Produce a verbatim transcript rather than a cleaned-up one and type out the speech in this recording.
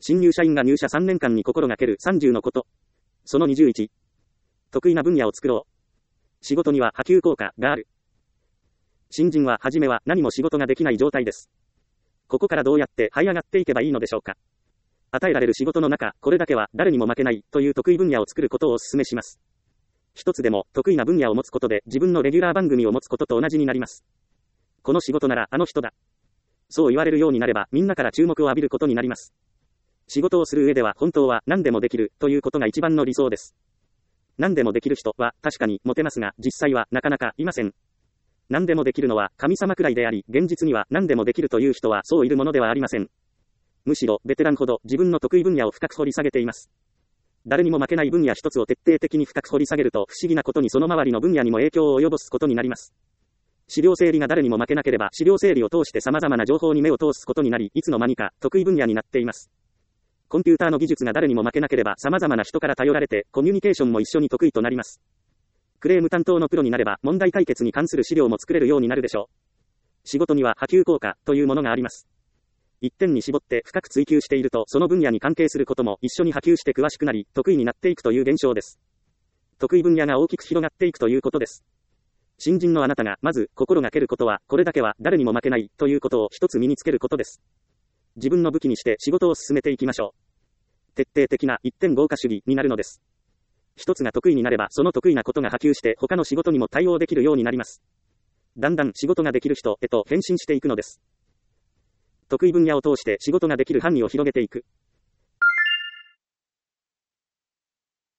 新入社員が入社さんねんかんに心がけるさんじゅうのこと。そのにじゅういち。得意な分野を作ろう。仕事には波及効果がある。新人は初めは何も仕事ができない状態です。ここからどうやって這い上がっていけばいいのでしょうか。与えられる仕事の中、これだけは誰にも負けないという得意分野を作ることをお勧めします。一つでも得意な分野を持つことで自分のレギュラー番組を持つことと同じになります。この仕事ならあの人だ。そう言われるようになればみんなから注目を浴びることになります。仕事をする上では本当は何でもできるということが一番の理想です。何でもできる人は確かにモテますが実際はなかなかいません。何でもできるのは神様くらいであり、現実には何でもできるという人はそういるものではありません。むしろベテランほど自分の得意分野を深く掘り下げています。誰にも負けない分野一つを徹底的に深く掘り下げると不思議なことにその周りの分野にも影響を及ぼすことになります。資料整理が誰にも負けなければ資料整理を通して様々な情報に目を通すことになり、いつの間にか得意分野になっています。コンピューターの技術が誰にも負けなければ様々な人から頼られてコミュニケーションも一緒に得意となります。クレーム担当のプロになれば問題解決に関する資料も作れるようになるでしょう。仕事には波及効果というものがあります。一点に絞って深く追求しているとその分野に関係することも一緒に波及して詳しくなり得意になっていくという現象です。得意分野が大きく広がっていくということです。新人のあなたがまず心がけることはこれだけは誰にも負けないということを一つ身につけることです。自分の武器にして仕事を進めていきましょう。徹底的な一点豪華主義になるのです。一つが得意になればその得意なことが波及して他の仕事にも対応できるようになります。だんだん仕事ができる人へと変身していくのです。得意分野を通して仕事ができる範囲を広げていく。